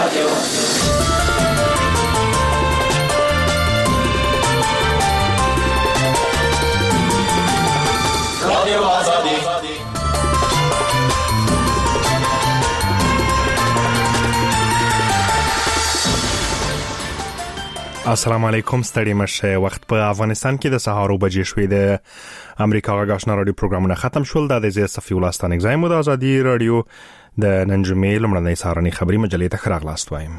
السلام علیکم، ستړي مشه. وخت په افغانستان کې د سهار بجې شوې. د امریکا غږ آشنا رادیو پروګرامونه ختم شول. د دې صفي ولستان اگزایم د ازادي رادیو د ننجمې لمړنۍ سهارنۍ خبري مجلې ته خراغلاست وایم.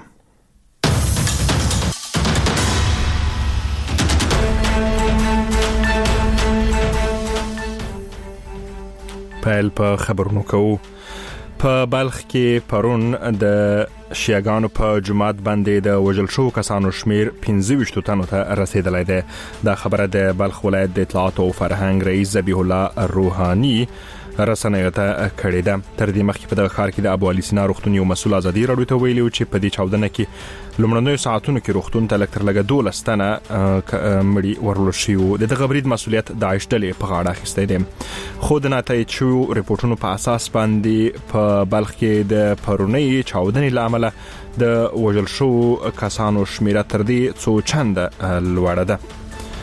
پیل په خبرونو کوو. په بلخ کې پرون د شیعاګانو په جماعت باندې د وژل شو کسانو شمیر 25 تنو ته رسیدلی دی. دا خبره د بلخ ولایت د اطلاعات او فرهنګ رئیس ذبیح الله روحانی رسنیو ته کړې ده. تر دې مخکې په دغه ښار کې د ابو علي سینا روغتون یو مسؤل ازادي راډیو ته ویلي چې په دې چاودنه کې لومړنیو ساعتونو کې روغتون ته لکتر لګه 12 تنه مړي ورول شو. د دغه برید مسؤلیت داعش ډلې په غاړه اخیستی دی. خو د ناتایید شو ریپورتونو په اساس باندې په بلخ کې د پرونی چاودنې لامل د وژل شو کسانو شمیره تر دې څو چنده لوړه ده.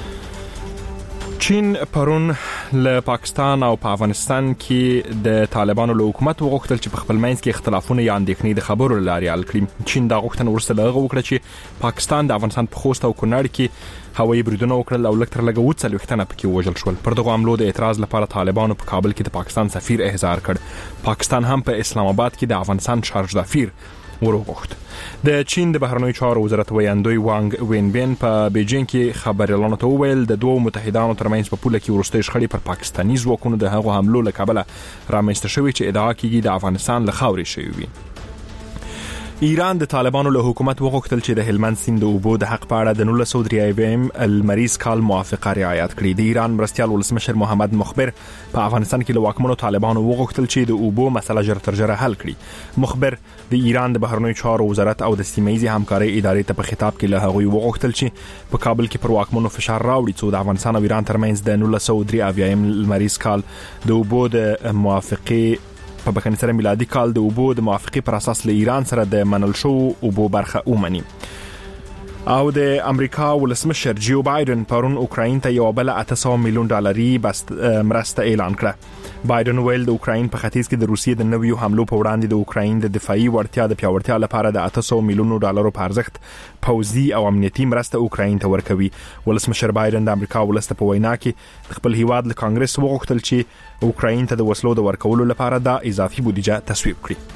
چین پرون له پاکستان او په افغانستان کې د طالبانو له حکومت وغوښتل چې په خپل منځ کې اختلافونه یا اندېښنې د خبرو لارې حل کړي. چین دا غوښتنه ورسره لغوه وکړه چې پاکستان د افغانستان په خوست او کونړ کې هوایي بریدونه وکړل او لکتر لګه 40 تنه پکې وژل شول. پر دغه حملو د اعتراض لپاره طالبانو په کابل کې د پاکستان سفیر احضار کړ. پاکستان هم په اسلام آباد کې د افغانستان شارج دافیر وروغوښت. د چین د بهرنیو چارو وزارت ویاندوی وانګ وینبین په بیجینګ کې خبريالانو ته وویل د دوه متحدانو ترمنځ په پوله کې ورستۍ شخړې پر پاکستاني ځواکونو د هغو حملو له کبله رامنځته شوې چې ادعا کیږي د افغانستان له خاورې شوی وي. ایران د طالبانو له حکومت وغوښتل چې د هلمند سیند د اوبو د حق په اړه د 1993 المریض کال موافقه رعایت کړي. د ایران مرستیال ولسمشر محمد مخبر په افغانستان کې له واکمنو طالبانو وغوښتل چې د اوبو مسله ژر تر ژره حل کړي. مخبر د ایران د بهرنیو چارو وزارت او د سیمه‌ایزې همکارۍ ادارې ته په خطاب کې له هغوی وغوښتل چې په کابل کې پر واکمنو فشار راوړي څو د افغانستان او ایران ترمنځ د 1993 المریض کال د اوبو د موافقه په بکنی سره میلادي کال د اوبو د موافقه پر اساس له ایران سره د منل شو اوبو برخه اومني. او د امریکا ولسمشر جو بایدن پرون اوکراین ته یو بل $800 میلیون مرسته اعلان کړه. بایدن ویل د اوکراین په ختیځ کې د روسیې د نویو حملو په وړاندې د اوکراین د دفاعي وړتیا د پیاوړتیا لپاره د $800 میلیون په ارزښت پوځي او امنیتي مرسته اوکراین ته ورکوي. ولسمشر بایدن د امریکا ولست په وینا کې خپل هیواد له کانګرس وغوښتل چې اوکراین ته د وسلو د ورکولو لپاره د اضافي بودیجه تصویب کړي.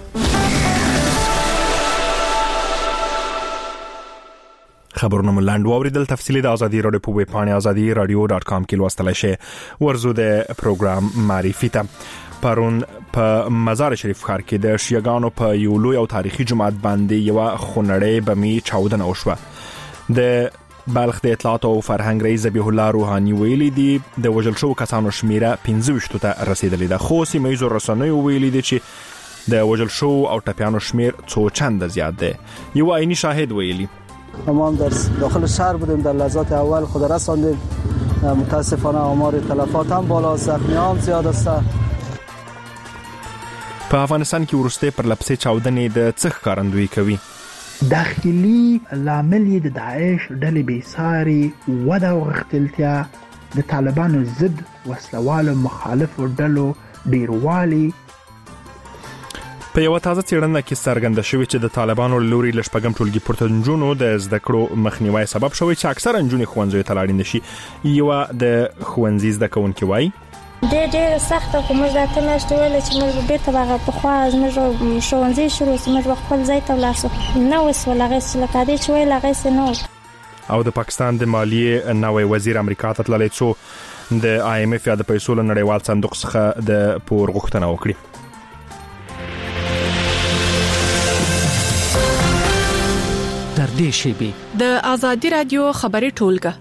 خبرونه ملاند واوریدل. تفصیلی د ازادي رادیو په ویب پاڼه azadi.radio.com کې لوستلای شئ. ورزو د پروګرام معرفي ته پرون په مزار شریف ښار کې د شیعاګانو په یو لوی او تاریخي جماعت باندې یو خونړی بمي چاودنه وشوه. د بلخ د اطلاعات او فرهنګ رئیس ذبیح الله روحانی ویلي دی د وژل شو کسانو شمیره 25 ته رسیدلی ده. خو سیمه‌ایزو رسنیو ویلي دي چې د وژل شو او ټپیانو شمیر څو چنده زیات دی. یو عینی شاهد ویلي ما هم در داخل شهر بودیم، در لحظات اول خود رساندیم. متاسفانه آمار تلفات هم بالا، زخمی هم زیاد است. په افغانستان کې ورسته پر لپسې چاودنې د څخ کارندوی کوي. داخلي لامل د داعش ډلې بیساري وده او غختلتیا د طالبانو ضد وسلوالو مخالفو ډلو ډیروالي. په یو تازه څېړنه کې څرګنده شوې چې د طالبانو لوري لشپږم ټولګي پورته نجونو د زده کړو مخنیوي سبب شوی چې اکثره نجونې ښوونځیو ته لاړې نشي. یو د ښوونځي زده کوونکي وایي ډېر سخت خو موږ د ته نشته ویل چې موږ بیرته هغه په خوا موږ ښوونځي شروع موږ خپل ځای ته ولاړو نو وسول هغه څه لکه دې چې ویل هغه څه نو. او د پاکستان د مالیې نوې وزیر امریکا ته تللی څو د IMF یا د پیسو له نړیوال صندوق څخه د پور غوښتنه وکړي. در دې شیبي د ازادي رادیو خبري ټولګه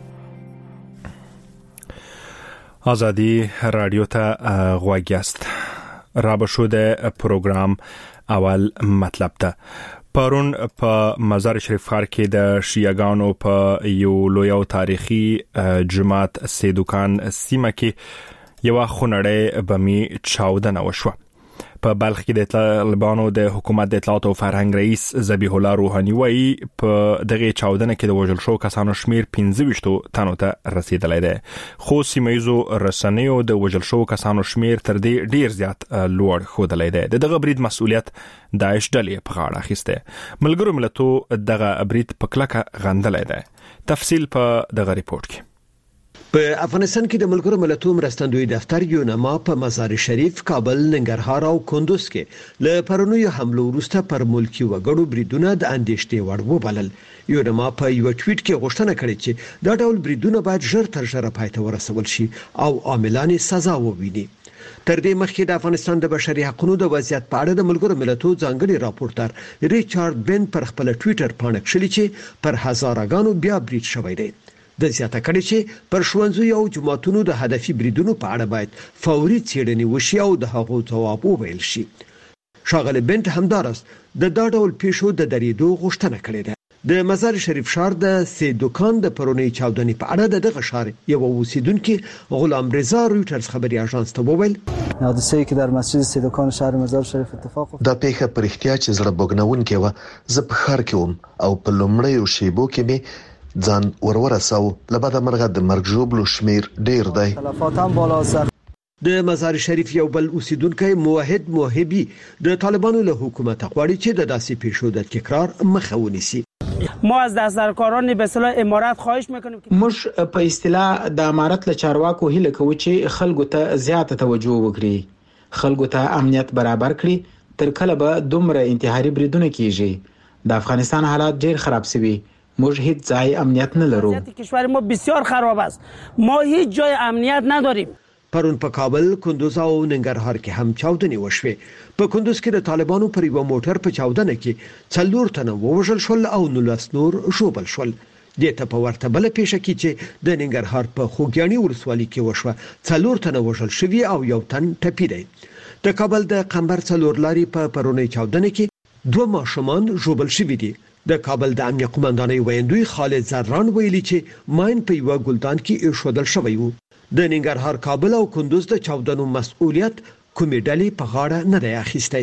ازادي رادیو ته غواګیاست را بشو د پروګرام اول مطلب ته. پرون په مزار شریف ښار کې د شیعاګانو په یو لوی او تاریخي جماعت سیدوکان سیمه کې یو خونړی بمي چاودنه وشوه. په بلخ کې د طالبانو د حکومت د اطلاعات او فرهنګ رئیس ذبیح الله روحاني وایي په دغه چاودنه کې د وژل شو کسانو شمیر 15 تنو ته رسیدلی دی خو سیمایزو رسنیو د وژل شو کسانو شمیر تر دې ډیر زیات لوړ ښودلی دی دغه برید مسؤلیت داعش ډلې په غاړه اخیسته ملګرو ملتونو دغه برید په کلکه غندلی دی تفصیل په دغه ریپورت کې په افغانستان کې د ملګرو ملتونو مرستندوی دفتر یونما په مزار شریف، کابل، ننګرهار او کندوز کې له پرونیو حملو وروسته پر ملکی وګړو بریدونه د اندېښنې وړ وبلل. یونما په یو ټویټ کې غوښتنه کړې چې دا ډول بریدونه باید ژر تر ژره پای ته ورسول شي او عاملان سزا وویني. تر دې مخکې د افغانستان د بشري حقوقو د وضعیت په اړه د ملګرو ملتونو ځانګړي راپورټر ریچارډ بن پر خپل ټویټر باندې کړی چې پر هزارګانو بیا برید شوی دی. د زیاته کړي چې پر ښوونځیو او جماعتونو د هدفي بریدونو په اړه باید فوري څېړنې وشي او د هغو ځواب وویل شي. ښاغلی بنت همدارس د دا ډول پیښو د درېدو غوښتنه کړې ده. د مزار شریف ښار د سه دکان د پرونی چاودنې په اړه دغه ښار یو اوسیدونکو غلام رضا رویټرز خبري اژانس ته وویل حادثه‌ای که در مسجد سه دکان شهر مزار شریف اتفاق افتاد دا پیښه پر احتیاج زړه بوګنونکې و. زه په ښار کې وم او په لومړیو شیبو کې مې ځان ورورساو لبدا مرغه د مرګ ژوبلو شمیر ډیر دی. تلفات هم بالا است. د مزار شریف یو بل اوسیدونکو موحد موهبي د طالبانو له حکومت غواړي چې د داسې پیښو د تکرار مخه ونیسي. ما از دسترکاران به اصطلاح امارات خواهش میکنیم که موږ په اصطلاح د امارت له چارواکو هیله کوو چې خلکو ته زیاته توجه وکړي، خلکو ته امنیت برابر کړي. تر کله به دومره انتحاري بریدونه کیږي؟ د افغانستان حالات ډیر خراب شوي. موږ هیڅ ځای امنیت نه لرو. کشور ما بسیار خراب است. ما هیچ جای امنیت نداریم. پرون په کابل، کندوز او ننګرهار کې هم چاودنې وشوې. په کندوز کې د طالبانو پر یو موټر په چاودنه کې 4 تنه ووژل شول او 19 نور ژوبل شول. دته په ورته بل پیښه کې چې د ننګرهار په خوګیاڼي ولسوالۍ کې وشوه 4 تنه وژل شوي او یو تن ټپي دی. د کابل د قمبر 4 لاري په پرونی چاودنه کې 2 ماشومان ژوبل شوي دي. د کابل د امنیت قومندانۍ ویندوی خالد زران ویلي چې ماین په یو ګلدان کې ایښودل شوی وو. د ننګرهار، کابل او کندوز د چاودنو مسؤلیت کومې ډلې په غاړه نه دی اخیستی.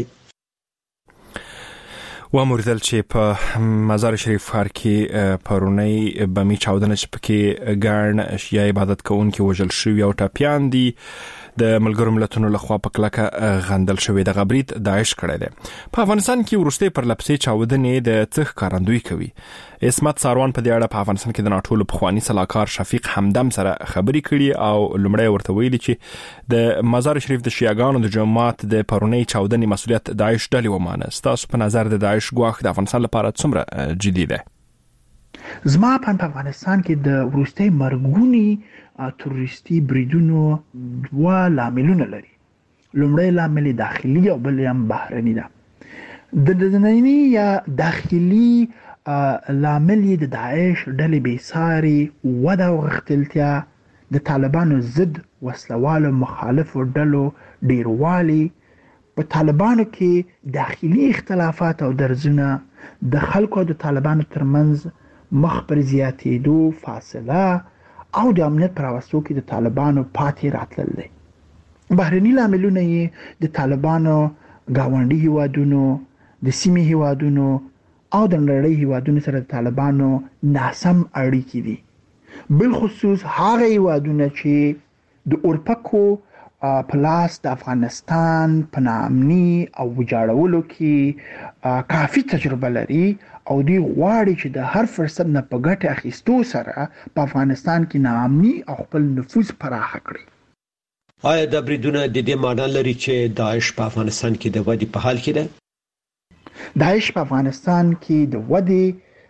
واموردل چې په مزار شریف ښار کې پرونی بمی چاودنه چې پکې ګڼ اشیاء عبادت کوونکي وژل شوي او ټپیان دي د ملګرو ملتونو لخوا په کلکه غندل شوی د غبرید داعش کړی دی. په افغانستان کې ورسته پر لپسې چاودنې د څخ کارندوی کوي. اسمت ساروان په دې اړه په افغانستان کې د ناټولو پخوانی صلاحکار شفیق همدم سره خبري کړي او لمړی ورته ویلي چې د مزار شریف د شیعاګانو د جماعت د پرونی چاودنې مسؤلیت داعش ډلې ومانه. تاسو په نظر د داعش ګواښ د افغانستان لپاره څومره جدي دی؟ زما په افغانستان کې د ورسته مرګونی تروریستي بریدونو 2 لاملونه لري. لومړی لامل داخلي او بل هم بهرني ده. د دنني یا داخلي لامل د داعش ډلې بیساري وده او غختلتیا، د طالبانو ضد وسلوالو مخالفو ډلو ډیروالي، په طالبانو کې داخلي اختلافات او درزونه، د خلکو د طالبانو ترمنځ مخ پر زیاتېدو فاصله او د امنیت پر واسطو کې د طالبانو پاتې راتلل دي. بهرني لاملونه یې د طالبانو گاونډي هیوادونو، د سیمې هیوادونو او د نړۍ هیوادونو سره د طالبانو ناسم اړیکې دي. بل خصوص هغه هیوادونه چې د اورپکو پلاس د افغانستان په ناامني او وجاړولو کې کافي تجربه لري او دی غواړي چې د هر فرصت نه په ګټه اخیستو سره په افغانستان کې ناامني او خپل نفوذ پراخ کړي. آیا د بریدونه د دې معنی لري چې داعش په افغانستان کې د ودې په حال کې ده؟ داعش په افغانستان کې د ودې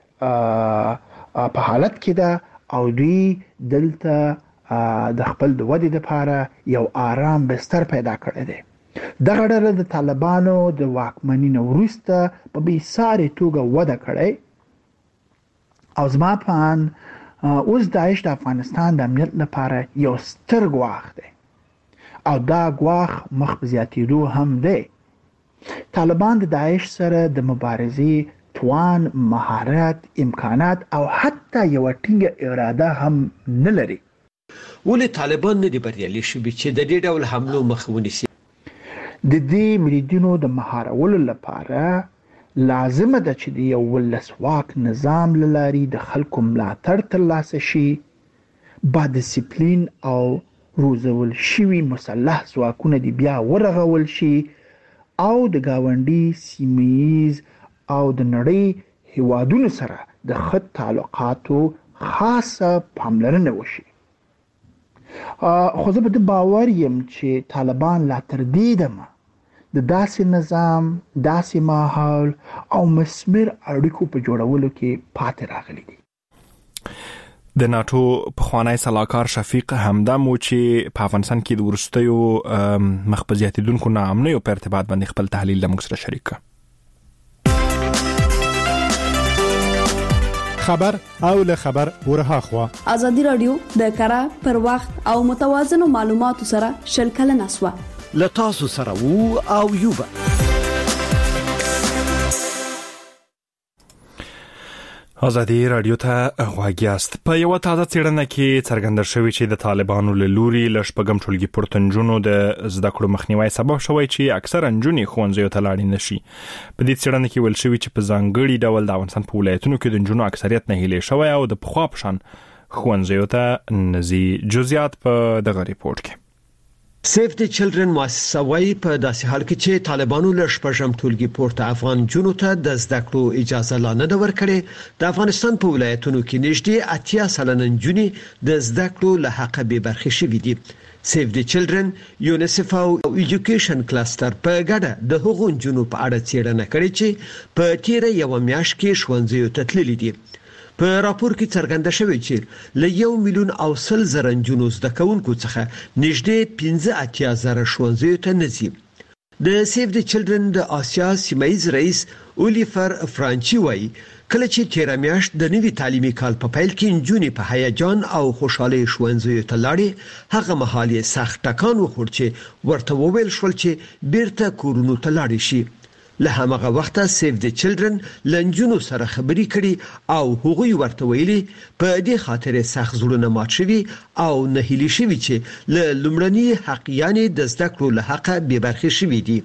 په حالت کې ده او دوی دلته د خپل د ودې لپاره یو آرام بستر پیدا کړی دی. دغه ډله د طالبانو د واکمنۍ نه وروسته په بېساري توګه وده کړې او زما په اند اوس داعش د افغانستان د امنیت لپاره یو ستر ګواښ دی او دا ګواښ مخ په زیاتېدو هم دی. طالبان د داعش سره د مبارزې توان، مهارت، امکانات او حتی یو ټینګه اراده هم نه لري. ولې طالبان نه دي بریالي شوي چې د دې ډول حملو مخه ونیسي؟ د دې بریدونو د مهارولو لپاره لازمه ده چې د یو ولسواک نظام له لارې د خلکو ملاتړ ترلاسه شي، با ډیسپلین او روزول شوي مسلح ځواکونه دې بیا ورغول شي او د ګاونډي سیمه‌ییز او د نړۍ هیوادونو سره د ښه تعلقاتو خاصه پاملرنه وشي. خو زه په دې باور یم چې طالبان لا تر دې دمه د داسې نظام، داسې ماحول او مثمر اړیکو په جوړولو کې پاتې راغلي دي. د ناتو پخوانی سلاکار شفیق همدم و چې په افغانستان کې د وروستیو مخ په زیاتېدونکو ناامنیو په ارتباط باندې خپل تحلیل له موږ سره شریک کړ. خبر او له خبر ورها خوا ازادي رادیو د کره پر وخت او متوازن معلوماتو سره شلکل نسوه لتاسو سره وو او یوبا. ازادي رادیو ته غواګیاست. په یو تازه څېړنه کې څرګنده شوی چې د طالبانو له لوري ل شپږم ټولګي پورتنجونو د زده کړو مخنیوي سبب شوی چې اکثر انجونې ښوونځیو ته لاړې نشي. په دې څېړنه کې ویل شوی چې په ځانګړي ډول د افغانستان په ولایتونو کې د انجونو اکثریت نه هیلې شوی او د پخوا په شان ښوونځیو ته نزي. جزئیات په دغه ریپورت کې. سیف د چلډرن مؤسسه وايي په داسې حال کې چې طالبانو له شپږم ټولګي پورته افغان جنونو ته د زده کړو اجازه لا نه ورکړې، د افغانستان په ولایتونو کې نږدې 80% جنونې د زده کړو له حق به برخې شوي دي. سیف د چلډرن، یونیسف او ایجوکیشن کلستر په ګډه د هغو جنونو په اړه څېړنه کړې چې په تیر یو میاشت کې ښوونځیو ته تللي دي. په راپور کې څرګنده شوی چې له 1,100,000 جنونو زده کوونکو څخه نږدې 15,000 ښوونځیو ته نه ځي. د سیف د چلډرن د آسیا سیمایز رئیس اولیفر فرانچي وايي کله چې تیر میاشت د نوي تعلیمي کال په پیل کې نجونې په هیجان او خوشحالي ښوونځیو ته لاړې، هغه مهال یې سخت ټکان وخوړ چې ورته وویل شول چې بیرته کورونو ته لاړې شي. له همغه وخته سیف د چلډرن لنجونو سره خبري کړي او هغوی ورته ویلي په دې خاطر سخت زړونه مات شوي او نه هیلي شوي چې له لومړني حق یعنی د زده کړو له حقه بې برخې شوي دي.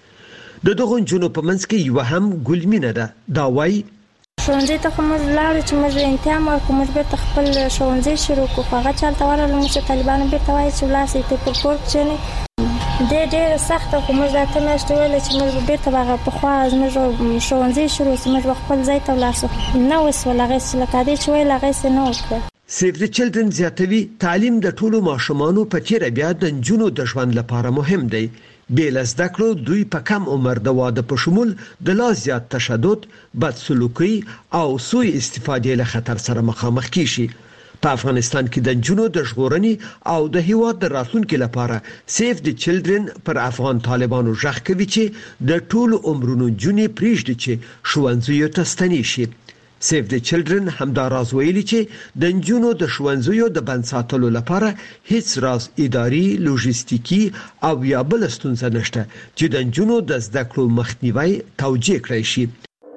د دغو نجونو په منځ کې یو هم ګلمینه ده. دا وایي ښوونځي ته خو موږ لاړو چې موږ امتحان ورکړو، موږ بیرته خپل ښوونځي شروع کړو، خو هغه چالته ورغلو چې طالبانو بیرته وایي چې ولاړ سئ په کور کښېنئ. ډېر سخته، خو موږ اته میاشتې ویل چې موږ بیرته هغه پخوا زموږ ښوونځي شروع سي، موږ خپل ځای ته ولاړ سو. نه وسول هغې چې لکه دې چې ویل هغې نه وکړه. سیف د چلډرن زیاتوي تعلیم د ټولو ماشومانو په تیر بیا د نجونو د ژوند لپاره مهم دی. بیل زده کړو دوی په کم عمر د واده په شمول د لا زیات تشدد، بد سلوکي او سوء استفادې له خطر سره مخامخ کیشي. په افغانستان کې د نجونو د ژغورنې او د هیواد د راتلونکي لپاره سیف د چلډرن پر افغان طالبانو ژغ کوي چې د ټولو عمرونو جنې پریږدي چې ښوونځیو ته ستنې شي. سیف د چلډرن همدا راز ویلي چې د نجونو د ښوونځیو د بند ساتلو لپاره هیڅ راز اداري، لوژستیکي او یا بل ستونزه نشته چې د نجونو د زده کړو مخنیوي توجیه کړی شي.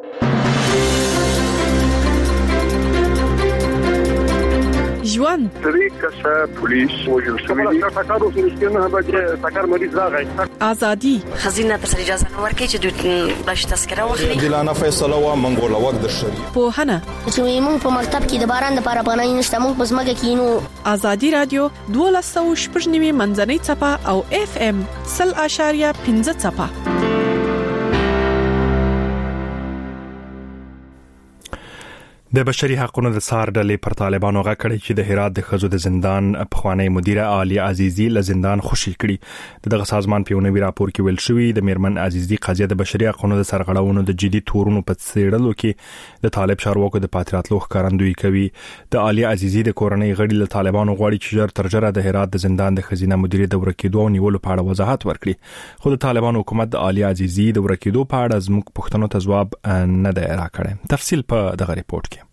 ژوند طریقه پولیس وجل شوی تاکارو سنشتنه به تاکار مریض راغی. ازادي خزینه تر اجازه نه ورکړي چې دوی باش تذکره واخلي. دلانه فیصله و منګول وخت د شری په هنه چې موږ په مکتب کې د باران لپاره پناه نشته، موږ په زمګه کې نو. ازادي رادیو 12.9 منځنۍ چپه او FM 0.5 چپه. د بشري حقوقو د سار ډلې پر طالبانو غږ کړی چې د هرات د خزو د زندان پخوانی مدیره عالی عزیزی له زندان خوشی کړي. دغه سازمان په یو نوي راپور کې ویل شوی د میرمن عزیزی قضیه د بشري حقوقو د سرغړونو د جدي تورونو په څېړلو کې د طالب چارواکو د پاتراتلو ښکارندویي کوي. د عالی عزیزی د کورنۍ غړي له طالبانو غواړي چې ژر تر ژره د هرات د زندان د خزینه مدیره د ورکېدو او نیولو په اړه وضاحت ورکړي. خو د طالبانو حکومت د عالی عزیزی د ورکېدو په اړه زموږ پوښتنو ته ځواب نه دی راکړی. تفصیل په دغه ریپورت کې.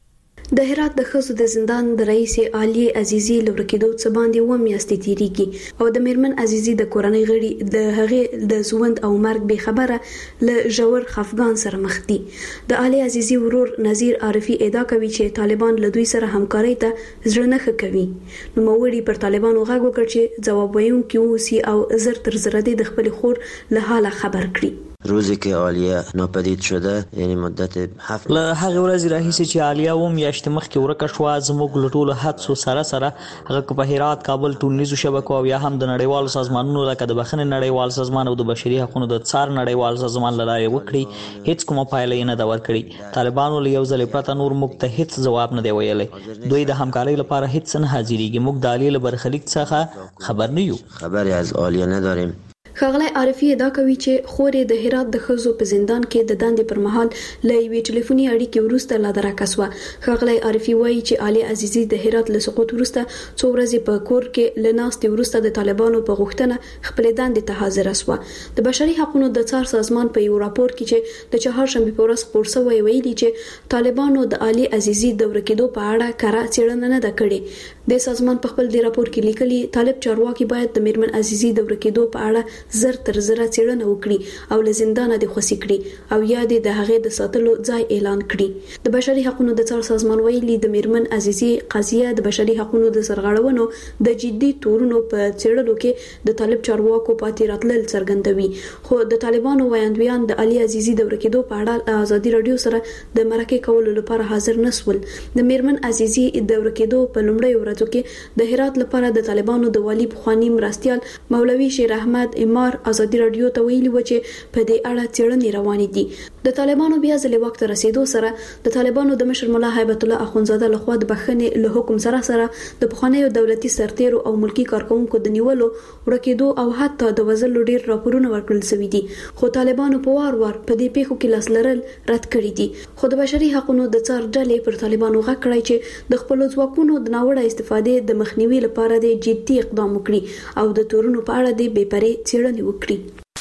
د هرات د خزو د زندان د رئیس علي عزیزی لورکیدو څخه باندې و میاشتې تیریږي او د میرمن عزیزی د کورنۍ غړي د هغه د ژوند او مرګ به خبره ل ژور خفګان سره مخ دي. د علي عزیزی ورور نذیر عارفی ادعا کوي چې طالبان له دوی سره همکاري ته ځړ نه کوي. نو موري پر طالبانو غږ وکړ چې جواب ویونکي اوسي او زر تر زر د خپل خور له حاله خبر کړي. روزی که عالیه ناپدید شده یعنی مدت 7 له هغه ورځې راهیسې چې عالیه و میاشتې مخکې ورکه شوه زموږ له ټولو حدسو سره هغه په هرات کابل ټولنیزو شبکو او یا هم د نړیوالو سازمانونو لکه د بخښنې نړیوال سازمان او د بشري حقوقو د څار نړیوال سازمان له لارې وکړي هیڅ کومه پایله یې نه ده ورکړې. طالبانو له یو ځل پرته نور موږ ته هیڅ ځواب نه دی ویلی. دوی د همکارۍ لپاره هیڅ نه حاضرېږي. موږ د عالیه له برخلیک څخه خبر نه یو. خبری از عالیه نداریم. ښاغلی عارفی ادعا کوي چې خورې د هرات د خزو په زندان کې د دندې پر مهال له یوې ټلیفوني اړیکې وروسته لا درکه شوه. ښاغلی عارفی وایي چې علي عزیزی د هرات له سقوط وروسته څو ورځې په کور کې له ناستې وروسته د طالبانو په غوښتنه خپلې دندې ته حاضره شوه. د بشري حقوقو د څار سازمان په یو راپور کې چې د چهارشنبې په ورځ خپور شوی ویلي چې طالبانو د علي عزیزی د ورکېدو په اړه کره څېړنه نه ده کړې. د سازمان په خپل دی راپور کې لیکلي طالب چارواکي باید د میرمن عزیزی د ورکېدو په اړه زر تر زر څېړنه وکړي او له زندانه د خوشي کړي او یا د هغې د ساتلو ځای اعلان کړي. د بشري حقوقو د څار سازمان ویلي د میرمن عزیزی قضیه د بشري حقوقو د سرغړونو د جدي تورونو په څېړلو کې د طالب چارواکو پاتې راتلل څرګندوي. خو د طالبانو ویاندویان د علي عزیزی د ورکېدو په اړه ازادي رادیو سره د مرکه کولو لپاره حاضر نسول. د میرمن عزیزی د ورکېدو په لومړۍ ورځو کې د هرات لپاره د طالبانو د والی بخوانی مرستيال مولوي شیر احمد امار ازادي رادیو ته ویلي و چې په دې اړه څېړنې روانې دي. د طالبانو بیا ځلې وخت رسیدو سره د طالبانو د مشر ملا هیبت الله اخونزاده لخوا د بخښنې له حکم سره د پخوانیو دولتي سرتیرو او ملکی کارکونکو د نیولو ورکېدو او حتی د وزلو ډیر راپورونه ورکړل شوي دي. خو طالبانو په وار په دې پیښو کې لاس لرل رد کړي دي. خو د بشري حقوقو د څار ډلې پر طالبانو غږ کړی چې د خپل ځواکونو د ناوړه استفادې د مخنیوي لپاره د جدي اقدام وکړي او د تورونو په اړه د بېپرې څېړنې وکړي.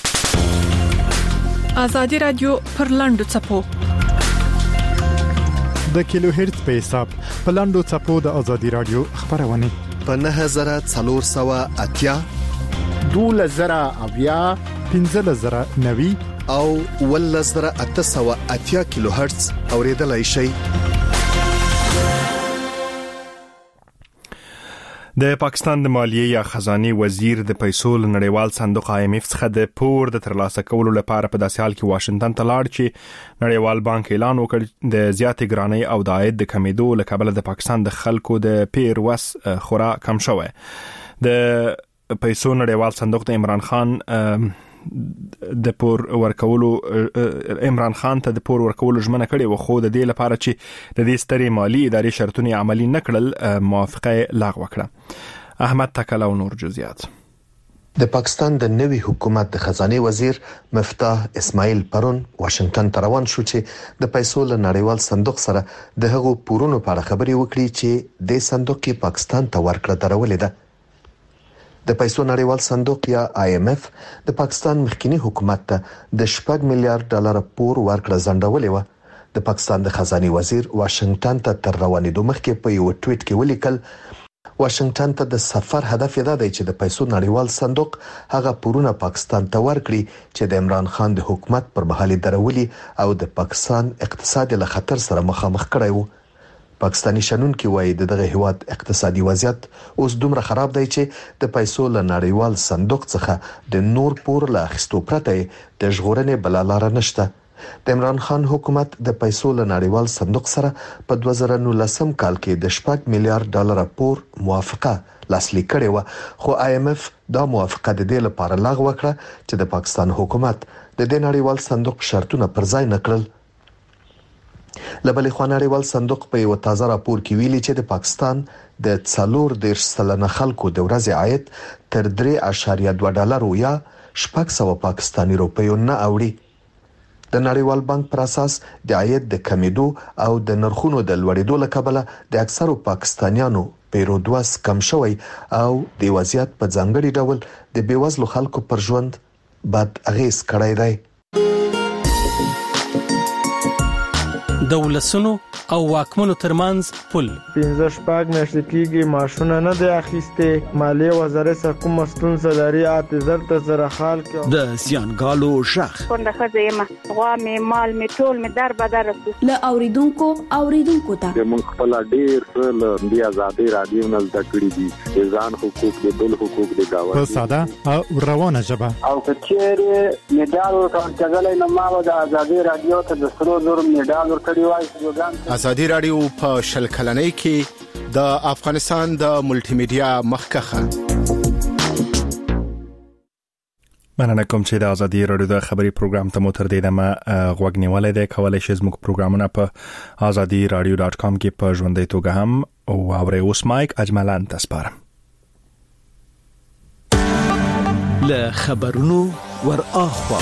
ازادي رادیو پر لاندو چپو د کیلو هرتز په حساب په لاندو چپو د ازادي رادیو خبرونه په 9480 2000 1590 او 1880 کیلو هرتز اوریدلای شئ. د پاکستان د مالیې یا خزانه وزیر د پیسو نړیوال صندوق IMF څخه د پور د ترلاسه کولو لپاره په داسې حال کې واشنگټن ته لاړ چې نړیوال بانک اعلان وکړ د زیاتې ګرانۍ او د عاید د کمیدو له کبله د پاکستان د خلکو د پیر وس خورا کم شوی. د پیسو نړیوال صندوق د عمران خان د پور ورکولو ته د پور ورکولو ژمنه کړې و، خو د دې لپاره چې د دې سترې مالی ادارې شرطونه عملي نه کړل موافقه لغوه کړه. احمد تکل او نور جزئیات. د پاکستان د نوي حکومت د خزانه وزیر مفتاح اسماعیل پرون واشنگټن ته روان شو چې د پیسو له نړیوال صندوق سره د هغو پورونو په اړه خبرې وکړي چې د صندوق کې پاکستان ته ورکړه درولې ده. د پیسو نړیوال صندوق یا IMF د پاکستان مخکنی حکومت ته د 8 میلیارډ ډالر پور ورکړه ځنډولې و. د پاکستان د خزانه وزیر واشنگټن ته تر روانېدو مخکې په یو ټویټ کې ولیکل واشنگټن ته د سفر هدف دا دی چې د پیسو نړیوال صندوق هغه پورونه پاکستان ته ورکړي چې د عمران خان د حکومت پر مهال درولي او د پاکستان اقتصاد له خطر سره مخامخ کړی وو. پاکستانی شنونکي وایي دغه هیواد اقتصادي وضعیت اوس دومره خراب دی چې د پیسو له نړیوال صندوق څخه د نور پور له اخیستو پرته د ژغورنې بل لار نشته. د عمران خان حکومت د پیسو له نړیوال صندوق سره په 2019 کال کې د 8 میلیارډ ډالر پور موافقه لاسلیک کړې و، خو IMF دا موافقه د دې لپاره لغوه کړه چې د پاکستان حکومت د دې نړیوال صندوق شرطونه پر ځای نه کړل. لبلې خو نړیوال صندوق په یو تازه راپور کې ویلي چې د پاکستان د 4.3 خلکو د ورځې عاید تر 3.2 ډالر یا 600 پاکستاني روپیو نه اوړي. د نړیوال بانک پر اساس د عاید د کمیدو او د نرخونو د لوړېدو له کبله د اکثرو پاکستانیانو پیرودواس کم شوی او د وضعیت په ځانګړي ډول د بیوزلو خلکو پر ژوند بد اغیز کړی دی. د ولسونو او واکمنو ترمنځ پل 15 میاشتې کېږي ماشونه نه دی اخیسته مالیه وزارت سره کوم ستونزه لري اعتذار ته سره حال کې د سیانګالو شخ څنګه خزه غوا می مال می ټول می در بدر له اوریدونکو ته موږ خپل ډیر څه د آزادۍ رادیو نه زده کړی دي ځان حقوق د بل حقوق د گاوند په ساده او روانه ژبه او کچېره میډال ورکړل نو ما د آزادۍ رادیو ته د سرو زر میډال ورکړی وای. آزادۍ رادیو په شل کلنۍ کې د افغانستان د ملټي میډیا مخکخه. مننه کوم چې د آزادۍ رادیو د خبري پروګرام ته مو تر دې دمه غوږ نیولای دی. کولای شئ زموږ پروګرامونه په azadiradio.com کې په ژوندۍ توګه هم او اورئ. اوس مایک اجملان تاسپارم له خبرونو ور اخوا.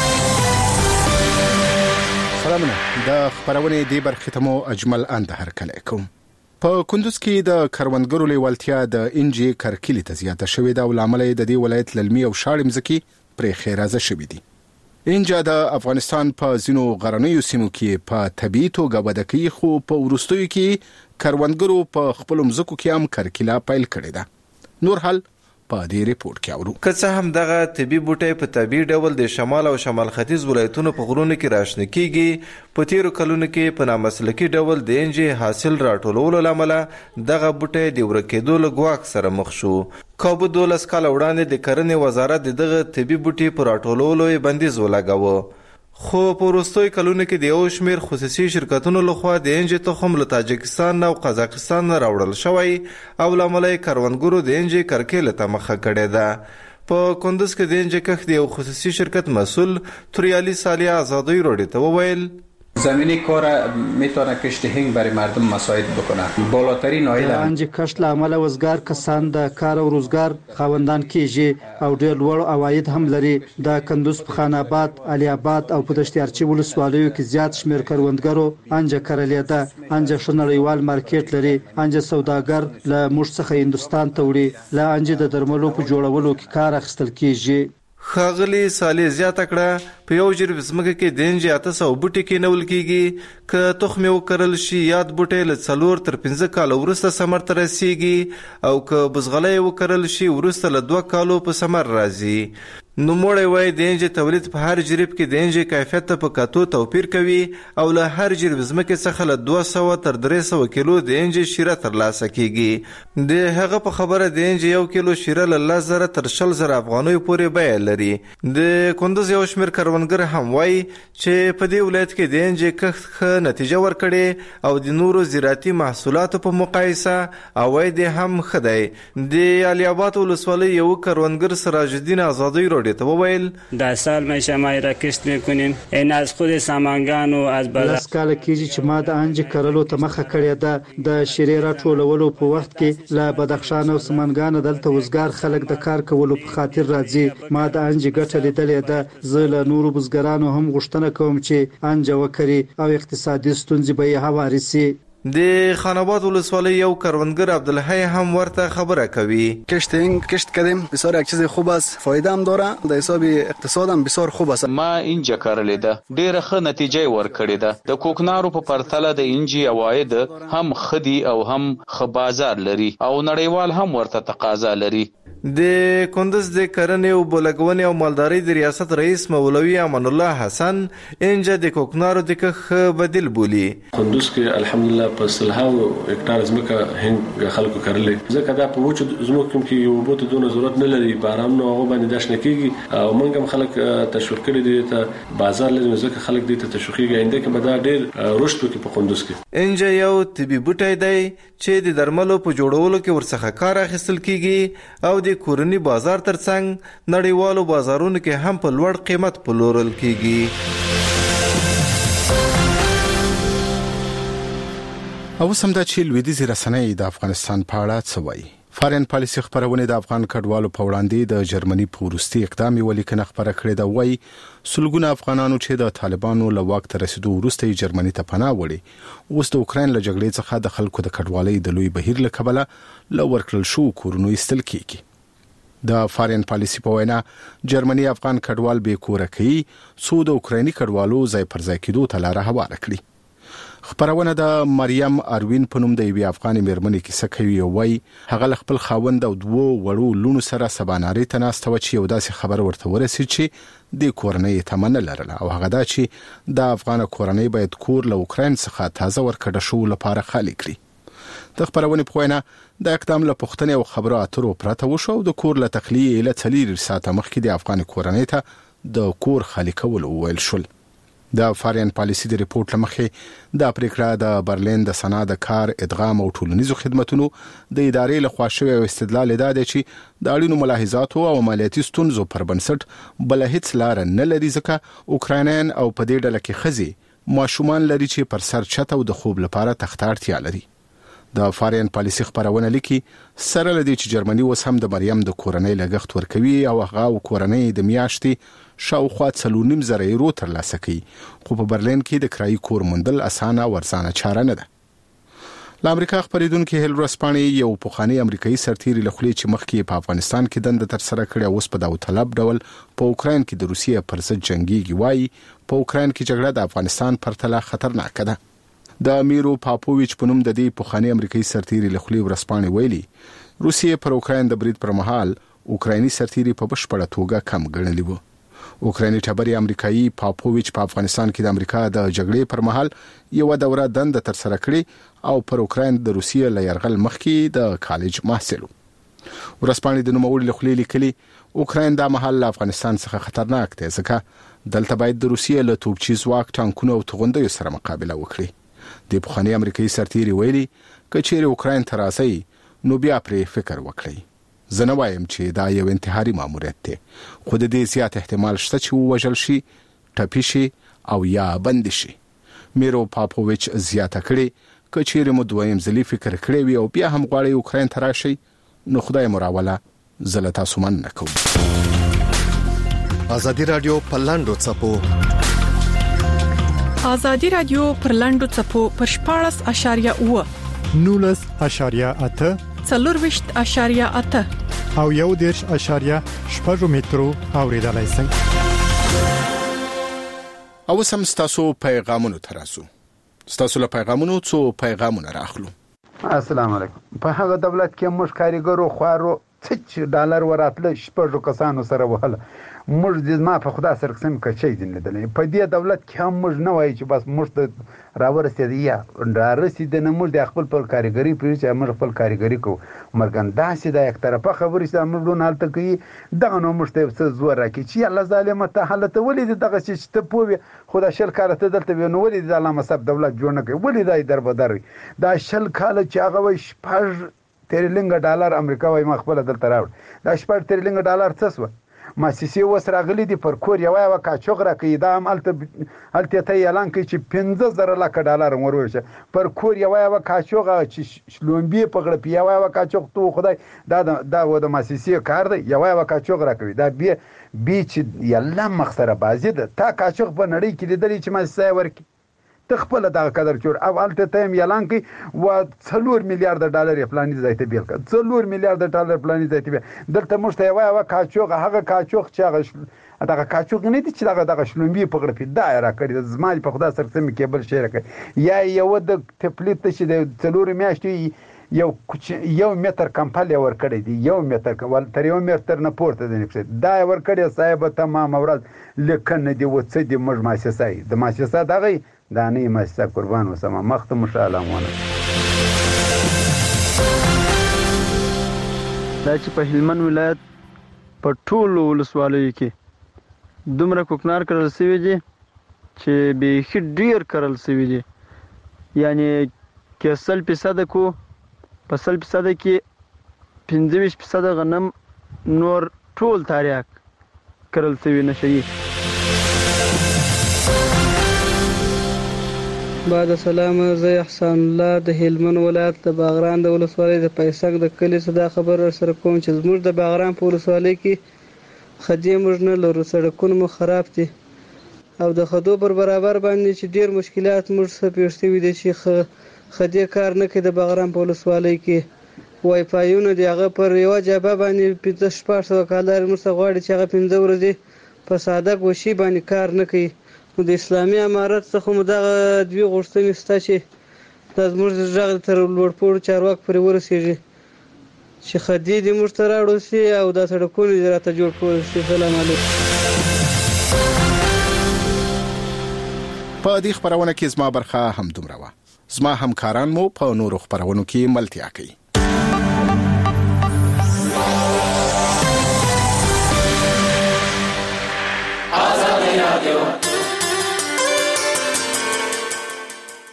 سلامونه د خبرونه دی برخه ته مو اجمل اند هر کله کوم. په کندوز کې د کروندګرو لیوالتیا د انجی کرکلی ته زیاته شوې ده او لامل د دې ولایت للمي او شاړ مزکی پرې خیرازه شوې دي. انجا د افغانستان په زینو غرنیو سیمو کې په طبيعي توګه وده کوي خو په ورستوي کې کروندګرو په خپل مزکو کې هم کرکلا پایل کړی ده. نور حال په دې ریپورت کې اورو. که څه هم دغه طبي بوټي په طبيعي ډول د شمال او شمال ختیځ ولایتونو په غرونو کې راشنه کیږي، په تیرو کلونو کې په نامسلکي ډول د انجی حاصل راټولولو لامل دغه بوټي د ورکېدو له ګواښ سره مخ شو. کابو 12 کال وړاندې د کرنې وزارت دغه طبي بوټي پر راټولولو بندیز ولګاوه. خو په وروستیو کلونو کې د یو شمېر خصوصي شرکتونو لخوا د انجی تخم له تاجکستان او قزاقستان راوړل شوی او لامل کروندګرو د انجی کرکیله ته مخه کړې ده. په کندوز کې د انجی کښت یو خصوصي شرکت مسئول توریالی سالی آزادی رادیو ته وویل زمینی کار میتونه کشت هنگ برای مردم مساعد بکنه. بالاترین عاید انجی کشت لعمل وزگار کسان د کار او روزگار خاوندان کیږي او ډېر لوړ عواید هم لري. د کندوز په خان آباد، علي آباد او په دشتیارچی ولسوالیو کې زیات شمیر کروندګرو انجی کرلې ده. انجی شنړیوال مارکیټ لري. انجی سوداګر له موږ څخه هندستان ته وړي. له انجی د درملو په جوړولو کې کار اخیستل کیږي. خاغلی سالی زیاته کړه په یو جریب زمکه کې د انجی 800 بوټي کې نول کیږي که تخم یو کرل شي یاد بوټي له 4 تر 15 کال وروسته ثمر ته رسیږي او که بزغله یو کرل شي وروسته له 2 کالو په ثمر راځي. نو موړی وای د انجی تولید په هر جریب کې د انجی کیفیت ته په کاتو توپیر کوي او له هر جریب زمکه څخه له 200 تر 300 کیلو د انجی شیره ترلاسه کیږي. د هغه په خبره د انجی 1 کیلو شیره له 10,000 تر 20,000 افغانۍ پورې بیه لري. د کندوز یو شمیر کروندګر هم وای چې په دې ولایت کې د انجی کښت ښه نتیجه ورکړي او د نورو زراعتي محصولاتو په مقایسه عواید هم ښه دی. د علي آباد ولسوالۍ یو کروندګر سراج الدین آزادی ته وویل در سال ما شمایی را کشت میکنیم. این از خود سامانگان و از بلا سکاله کیږي چې ما د انجی کرلو ته مخه کړې ده. د شیرې راټولولو په وخت کې له بدخشان او سمنګان دلته وزګار خلک د کار کولو په خاطر راځي. ما د انجی ګټه لیدلې ده. زه له نورو بزګرانو هم غوښتنه کوم چې انجی وکړي او اقتصادي ستونزې به یې هواري سي. د خان آباد ولسوالی یو کروندگر عبدالحی هم ورته خبره کوي. کشت کردیم بسیار یک چیز خوب است، فایده هم داره، در حساب اقتصاد هم بسیار خوب است. ما انجی کرلې ده، ډیره ښه نتیجه ورکړې ده. د کوکنارو په پرتله د انجی عواید هم خدي او هم ښه بازار لري او نړیوال هم ورته تقاضا لري. د کندوز د کرنې او بلګونې او مالدارۍ د ریاست رئیس مولوی امان الله حسن انجی د کوکنارو د کښت بدیل بولی. کندوز کې الحمدلله په سلهاو هکټار ځمکه هنګ خلکو کرلې. ځکه دا په وچو ځمکو کې یو بوت دونه ضرورت نه لري، باران نو هغه باندې داش نه کیږي او موږ هم خلک تشویق کړي دي ته بازار لازم ځکه خلک دي ته تشویقي غینده کې به دا ډېر رشد وکړي په کندوز کې. انجی یو طبي بوټی دی چې د درملو په جوړولو کې ورڅخه کار اخیستل کیږي او د کورني بازار ترڅنګ نړیوالو بازارونو کې هم په لوړ قیمت پلورل کیږي. او سم دا چې لویدیځ رسنۍ د افغانستان په اړه څه وایي. فارین پالیسي خبرونه د افغان کډوالو په وړاندې د جرمني په وروستي اقدام ولیکنه خبره کړې ده. وایي سلګونه افغانانو چې د طالبانو له واک ته رسیدو وروسته جرمني ته پناه وړي اوس د اوکراین له جګړې څخه د خلکو د کډوالۍ د لوی بهیر له کبله له ورکړل شو کورونو ایستل کیږي. د فارین پالیسي په وینا جرمني افغان کډوال به کور کوي څو د اوکرایني کډوالو ځای پر ځای کېدو ته لاره هواره کړي. خبرونه د مریم اروین په نوم د یوې افغاني مېرمنې کیسه کوي او وايي هغه خپل خاوند او 2 وړو لونو سره سباناري ته ناسته و چې یو داسې خبر ورته ورسید چې د کورنۍ تمنه لرله او هغه دا چې د افغان کورنۍ باید کور له اوکراین څخه تازه ورکړه شو لپاره خالی کړي د خبرونه په وینا د اقدام له پښتنې او خبرو اترو پرته وشو د کور له تخلیه له 4 ساعته مخکې د افغان کورنۍ ته د کور خالی کول ویل شول د فارین پالیسي د ریپورت لمخې د پریکړه د برلین د سنا د کار ادغام او ټولنیزو خدماتو د ادارې له خوا شوی استدلال دی چې د اړینو ملاحظاتو او عملیاتي ستونزو پر بنسټ بل هیڅ لار نه لري ځکه اوکراینان او په دې ډله کې خزي ماشومان لري چې پر سر چته او د خوب لپاره تختارتیا لري د فارین پالیسي خبرونه لیکي سره لدی چې جرمني اوس هم د مریم د کورنۍ لګښت ورکوي او هغه کورنۍ د میاشتې شاوخوا 3.5 یورو ترلاسه کوي خو په برلین کې د کرایي کور موندل اسانه ورزانه چاره نه ده د امریکا خبرېدونکو هیل رسپاني یو پوخانی امریکایي سرتیری لخوا چې مخکې په افغانستان کې دند تر سره کړی اوس په داوطلب ډول په اوکراین کې د روسیې پر ضد جنگيږي وایي په اوکراین کې جګړه د افغانستان پرتله خطرناک ده د میرو پاپوویچ په نوم د دې پوخانی امریکایي سرتیری لخوا ورسپاني ویلي روسیې پر اوکراین د برید پر مهال اوکرایني سرتیری په بشپړه توګه کم ګڼلی وو اوکرایني ټبري امریکایي پاپوویچ په افغانستان کې د امریکا د جګړې پر مهال یو دوره دند تر سره کړې او پر اوکراین د روسیې له يرغل مخکې د کالج محصل ورسپاني د نوموړي لخوا لیکلي اوکراین د مهال له افغانستان څخه خطرناک دی ځکه دلته باید د روسیې له توپچي ځواک ټانکونو او توغندیو سره مقابله وکړي د پخوانی امریکایي سرتیری ویلي کچېره اوکراین ته راځي نو بیا پرې فکر وکړي زه نه وایم چې دا یو انتحاري ماموریت دی خو د دې زیات احتمال شته چې وژل شي ټپي شي او یا بند شي میرو پاپوویچ زیاته کړي کچېره مو دویم ځلې فکر کړی وي او بیا هم غواړي اوکراین ته راشي نو خدای مراوله زلتا سومن نکوم ازادي رادیو پلاندو چپو ازادي رادیو پر لاندو چپو پر 14.8 19.8 4.8 او 1.8 مترو اوریدلای شئ او سم ستاسو پیغامونو تراسو ستاسو له پیغامونو څو پیغامونه راخلو السلام علیکم په هغه دولت کې موږ کاریګرو خوارو $6 وراتله شپږ کسانو سره وهله موږ د ما په خدا سره قسم کچې دي لیدلې په دې دولت کې هم موږ نه وایي چې بس موږ ته راورسېد یا رارسېد نه موږ د خپل پر کاریګری پرې چې موږ خپل کاریګری کو مرګن داسې د یک طرفه خبرې چې موږ ډون حالت کوي دغه نو موږ ته څه زور راکې چې الله ظالم ته حالت ولې دغه چې ته پوي خدا شل کال ته دلته نو ولې د علامه صاحب دولت جوړ نه کوي ولې دای دربدر دا شل کال چې هغه وي $6 تریلیون امریکا وای مخبل دلته راوړ دا $6 تریلیون څه سو مؤسسې وسراغلي دي پر کور یو کاچوغ راکې دا هم الته ته اعلان کوي چې $15,000 ورورشه پر کور یو کاچوغ چې شلومبي په غړ پیاوه کاچوغ تو خدای دا و د مؤسسې کار دی یو کاچوغ راکوي دا بي چې یلا مخسره بازي ده تا کاچوغ په نړۍ کې لیدلی چې مؤسسه ورکی تخپل دا قدر جوړ او الته تیم اعلان کوي و $4 میلیارډ پلاني ځای ته بیل کړ $4 میلیارډ پلاني ځای ته دلته مشته یو کاچوغ هغه کاچوغ چې هغه دغه کاچوغ نه دي چې دغه شلومبي په غړ په دایره کړی زمال په خدا سره سم کېبل شي راکړي یا یو د تپلیت چې د 4 میاشتې یو متر کمپل ور کړی دی یو متر کول تر یو متر نه پورته دی دا ور کړی صاحب تمام اوراد لکه دی وڅ دی مج مؤسسه د مؤسسه دغه دانه مؤسسه قربان وسمه مختم مشالمونه دا چې په هلمند ولایت په ټولو ولسوالیو کې دومره کوکنار کړل شوی دي چې به ډیر کړل شوی دي یعنی کې 100% کو په 100% کې 15% غنم نور ټول تاریخ کړل شوی نشي بعد سلام زه احسان الله د هلمند ولایت د باغران د ولسوالۍ د پیسک د کلی صدا خبر سره کوم چې زموږ د باغران په ولسوالۍ کې خدي موږ نه لرو سړکونه مو خراب دي او د خدو پر برابر باندې چې ډیر مشکلات موږ سره پیښ شوي دي چې خدي کار نه کوي د باغران په ولسوالۍ کې وای فایونه دی هغه پر یو جواب باندې 1500 کالر موږ غواړي چې هغه 15 ورځې په ساده ګوشي باندې کار نه کوي د اسلامي امارت څخه مو دغه دوی غوښتنې شته چې دا زموږ د غږ تر لوړپوړو چارواکو پورې ورسیږي چې خدي دې موږ ته راوړل شي او دا سړکونه دې راته جوړ کړل شي. سلام علیکم. په دې خبرونه کې زما برخه هم دومره وه. زما همکاران مو په نورو خبرونو کې ملتیا کوي. آزادی رادیو